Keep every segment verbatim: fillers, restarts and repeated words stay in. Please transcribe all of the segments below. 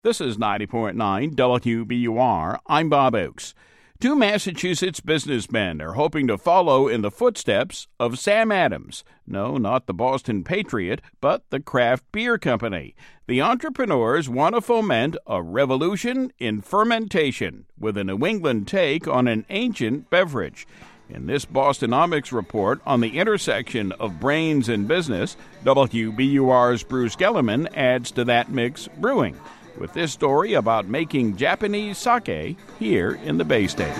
This is ninety point nine W B U R. I'm Bob Oakes. Two Massachusetts businessmen are hoping to follow in the footsteps of Sam Adams. No, not the Boston Patriot, but the craft beer company. The entrepreneurs want to foment a revolution in fermentation with a New England take on an ancient beverage. In this Bostonomics report on the intersection of brains and business, W B U R's Bruce Gellerman adds to that mix brewing, with this story about making Japanese sake here in the Bay State.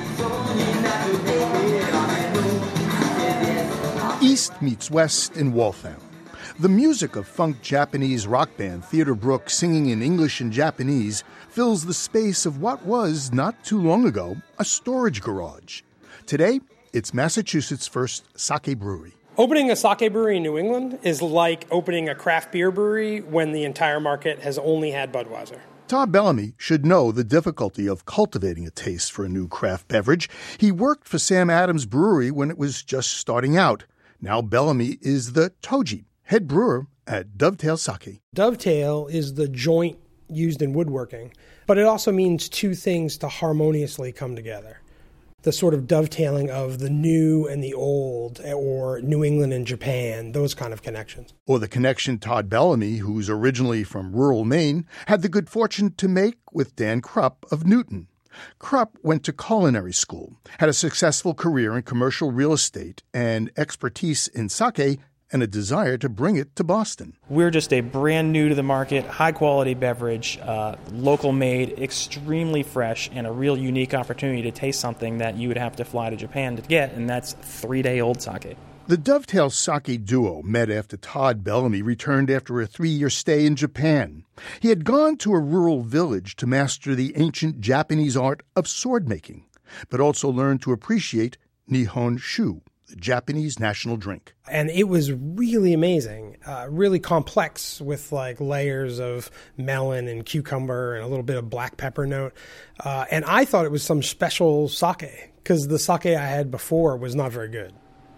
East meets west in Waltham. The music of funk Japanese rock band Theater Brook singing in English and Japanese fills the space of what was, not too long ago, a storage garage. Today, it's Massachusetts' first sake brewery. Opening a sake brewery in New England is like opening a craft beer brewery when the entire market has only had Budweiser. Todd Bellamy should know the difficulty of cultivating a taste for a new craft beverage. He worked for Sam Adams Brewery when it was just starting out. Now Bellamy is the Toji, head brewer at Dovetail Sake. Dovetail is the joint used in woodworking, but it also means two things to harmoniously come together. The sort of dovetailing of the new and the old, or New England and Japan, those kind of connections. Or the connection Todd Bellamy, who's originally from rural Maine, had the good fortune to make with Dan Krupp of Newton. Krupp went to culinary school, had a successful career in commercial real estate, and expertise in sake, and a desire to bring it to Boston. We're just a brand new to the market, high-quality beverage, uh, local-made, extremely fresh, and a real unique opportunity to taste something that you would have to fly to Japan to get, and that's three-day-old sake. The Dovetail Sake duo met after Todd Bellamy returned after a three-year stay in Japan. He had gone to a rural village to master the ancient Japanese art of sword-making, but also learned to appreciate Nihon Shu, the Japanese national drink. And it was really amazing, uh, really complex with like layers of melon and cucumber and a little bit of black pepper note. Uh, and I thought it was some special sake because the sake I had before was not very good.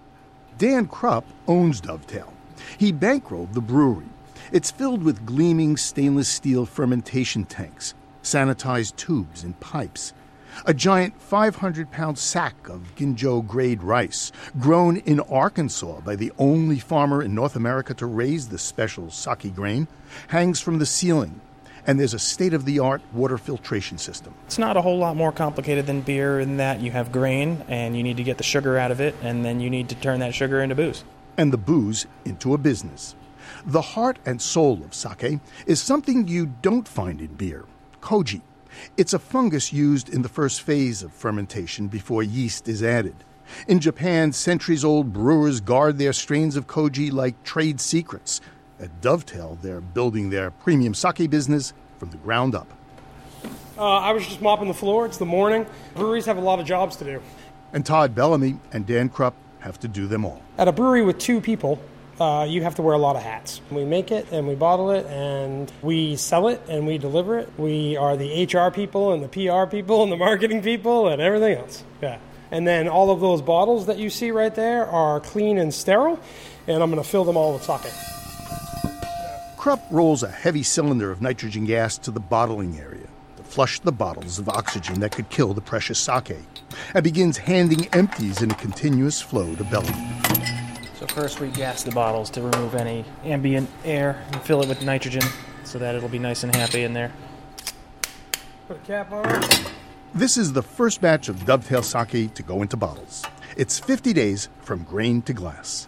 Dan Krupp owns Dovetail. He bankrolled the brewery. It's filled with gleaming stainless steel fermentation tanks, sanitized tubes and pipes, a giant five hundred pound sack of Ginjo-grade rice, grown in Arkansas by the only farmer in North America to raise the special sake grain, hangs from the ceiling, and there's a state-of-the-art water filtration system. It's not a whole lot more complicated than beer in that you have grain, and you need to get the sugar out of it, and then you need to turn that sugar into booze. And the booze into a business. The heart and soul of sake is something you don't find in beer, koji. It's a fungus used in the first phase of fermentation before yeast is added. In Japan, centuries-old brewers guard their strains of koji like trade secrets. At Dovetail, they're building their premium sake business from the ground up. Uh, I was just mopping the floor. It's the morning. Breweries have a lot of jobs to do. And Todd Bellamy and Dan Krupp have to do them all. At a brewery with two people, Uh, you have to wear a lot of hats. We make it and we bottle it and we sell it and we deliver it. We are the H R people and the P R people and the marketing people and everything else. Yeah. And then all of those bottles that you see right there are clean and sterile, and I'm going to fill them all with sake. Krupp rolls a heavy cylinder of nitrogen gas to the bottling area to flush the bottles of oxygen that could kill the precious sake, and begins handing empties in a continuous flow to Bellamy. So first we gas the bottles to remove any ambient air and fill it with nitrogen so that it'll be nice and happy in there. Put a cap on it. This is the first batch of Dovetail Sake to go into bottles. It's fifty days from grain to glass.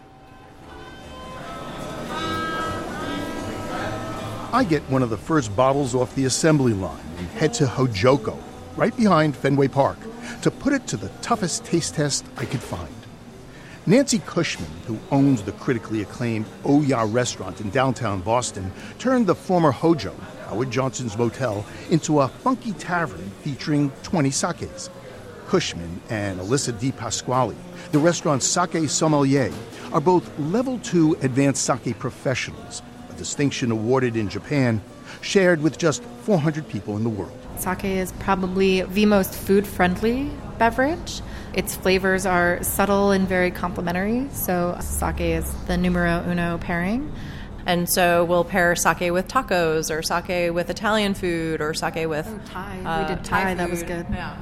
I get one of the first bottles off the assembly line and head to Hojoko, right behind Fenway Park, to put it to the toughest taste test I could find. Nancy Cushman, who owns the critically acclaimed Oya restaurant in downtown Boston, turned the former Hojo, Howard Johnson's motel, into a funky tavern featuring twenty sakes. Cushman and Alyssa DiPasquale, the restaurant's sake sommelier, are both level two advanced sake professionals, a distinction awarded in Japan, shared with just four hundred people in the world. Sake is probably the most food-friendly beverage. Its flavors are subtle and very complementary, so sake is the numero uno pairing. And so we'll pair sake with tacos, or sake with Italian food, or sake with Oh, Thai. uh, we did Thai. That food. was good. Yeah.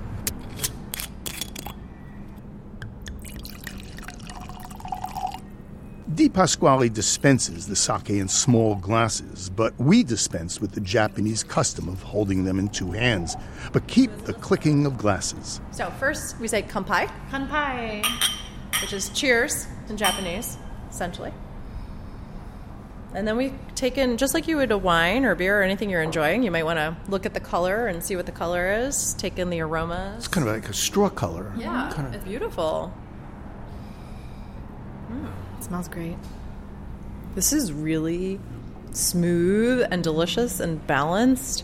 Di Pasquale dispenses the sake in small glasses, but we dispense with the Japanese custom of holding them in two hands, but keep the clicking of glasses. So first we say kanpai, Kanpai. which is cheers in Japanese, essentially. And then we take in, just like you would a wine or beer or anything you're enjoying, you might want to look at the color and see what the color is, take in the aromas. It's kind of like a straw color. Yeah, Kind of. it's beautiful. It smells great. This is really smooth and delicious and balanced.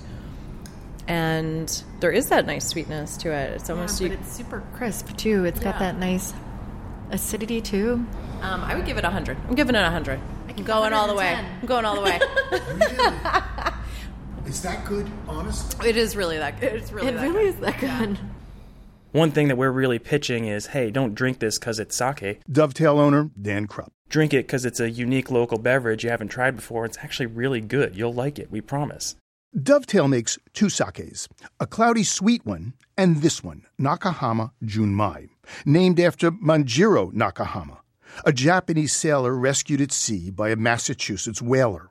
And there is that nice sweetness to it. It's almost... Yeah, you, but it's super crisp, too. It's got Yeah. that nice acidity, too. um, I would give it one hundred. I'm giving it one hundred. I'm going all the way. one hundred ten. I'm going all the way. Really? Is that good, honest? It is really that good. It's really It that really good. is that good. One thing that we're really pitching is, hey, don't drink this because it's sake. Dovetail owner Dan Krupp. Drink it because it's a unique local beverage you haven't tried before. It's actually really good. You'll like it, we promise. Dovetail makes two sakes, a cloudy sweet one and this one, Nakahama Junmai, named after Manjiro Nakahama, a Japanese sailor rescued at sea by a Massachusetts whaler.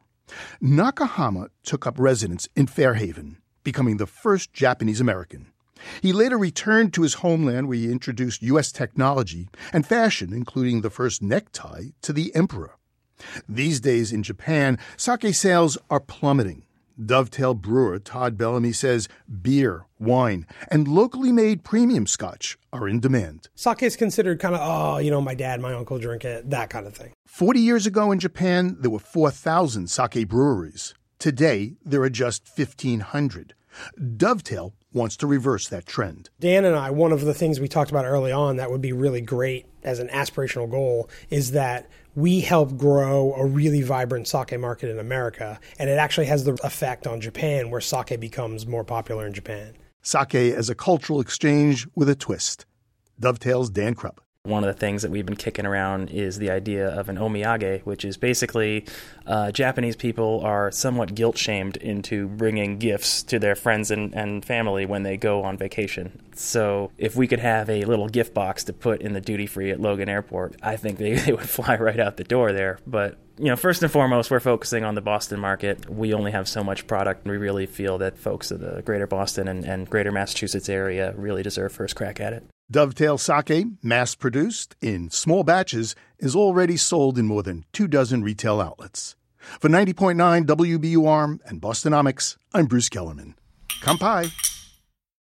Nakahama took up residence in Fairhaven, becoming the first Japanese American. He later returned to his homeland where he introduced U S technology and fashion, including the first necktie, to the emperor. These days in Japan, sake sales are plummeting. Dovetail brewer Todd Bellamy says beer, wine, and locally made premium scotch are in demand. Sake is considered kind of, oh, you know, my dad, my uncle drink it, that kind of thing. Forty years ago in Japan, there were four thousand sake breweries. Today, there are just fifteen hundred. Dovetail wants to reverse that trend. Dan and I, one of the things we talked about early on that would be really great as an aspirational goal is that we help grow a really vibrant sake market in America, and it actually has the effect on Japan where sake becomes more popular in Japan. Sake as a cultural exchange with a twist. Dovetail's Dan Krupp. One of the things that we've been kicking around is the idea of an omiyage, which is basically uh, Japanese people are somewhat guilt-shamed into bringing gifts to their friends and, and family when they go on vacation. So if we could have a little gift box to put in the duty-free at Logan Airport, I think they, they would fly right out the door there. But, you know, first and foremost, we're focusing on the Boston market. We only have so much product, and we really feel that folks of the greater Boston and, and greater Massachusetts area really deserve first crack at it. Dovetail Sake, mass-produced in small batches, is already sold in more than two dozen retail outlets. For ninety point nine W B U R and Bostonomics, I'm Bruce Kellerman. Kanpai.